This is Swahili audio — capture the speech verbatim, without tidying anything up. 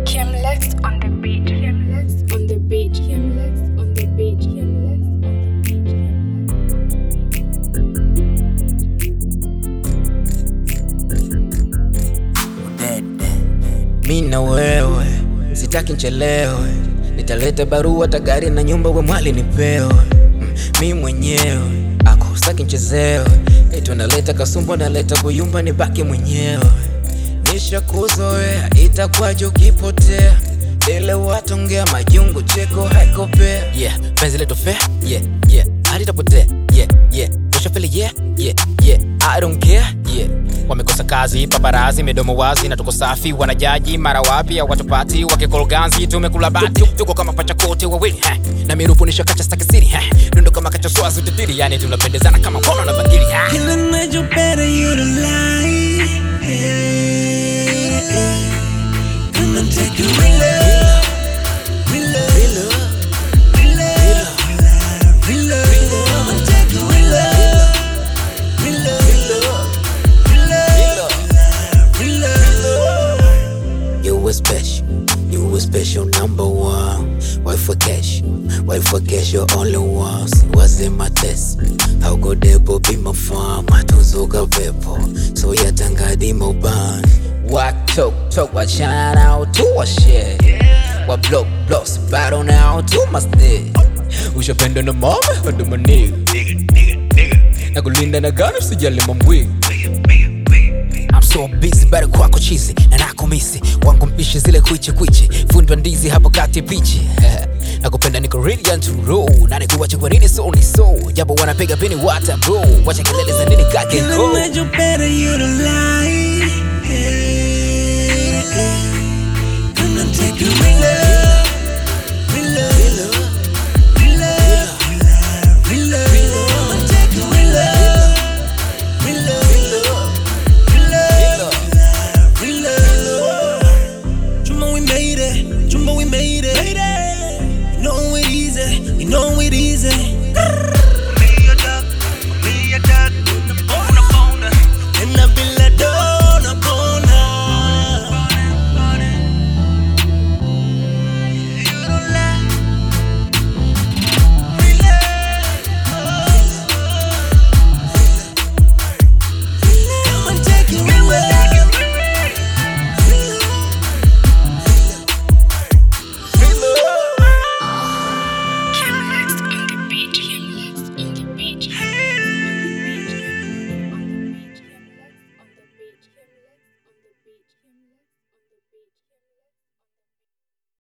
Kimlex on the beat. Kimlex on the beat. Kimlex on the beat. Kimlex on the beat. Mi na wewe sitaki nchelewe, nitaleta barua tagari na nyumba we mwali nipewe. mm, Mi mwenyewe ako sitaki nchezewe, eto naleta kasumbo naleta kuyumba nibaki mwenyewe. Nisha kuzoea itakwaje ukipotea, ile watongea majungu cheko haikopea. Yeah, penzi letu fair, yeah, yeah, halitapotea, yeah, yeah, ushafeli, yeah, yeah, yeah, I don't care, yeah. Wamekosa kazi, paparazi, midomo wazi na tuko safi. Wanajaji mara wapi ya watupati, wakikologanzi tumekula bati. Tuko kama pacha kote wawili, ha, na mirufu nishakacha staki siri, ha, nundo kama kacha swazi utitiri. Yani tunapendezana kama mkono na bangili, ha. Kila night you better you to lie, come and take you real love, real love, real love, real love, real love, come and take you real love, real love, real love, real love. You were special, you were special number one. Why forget you, why forget you're only one. Was in my test, how go debo be my farm. Matuzuka pepo, so ya tanga di mo ban. What talk, talk, what shine out to a shit. What blow, blow, battle now to my stick. Ushapenda na mama, ndo maniga. Nakulinda na gana, sijali mamwig. I'm so busy, bado kwako chizi na nakumisi. Wangu mpishi zile kwiche kwiche, fundwa ndizi hapo kati pichi. Nakupenda niko ready and to roll, na nikuwache kwa nini so ni so. Japo wanapiga pini wata bro, wacha kelele za nini kake go. Kila night you better you to lie, come and take you real love, real love, real love, real love, real love, come and take you real love, real love, real love, real love. Chumba we made it, chumba we made it.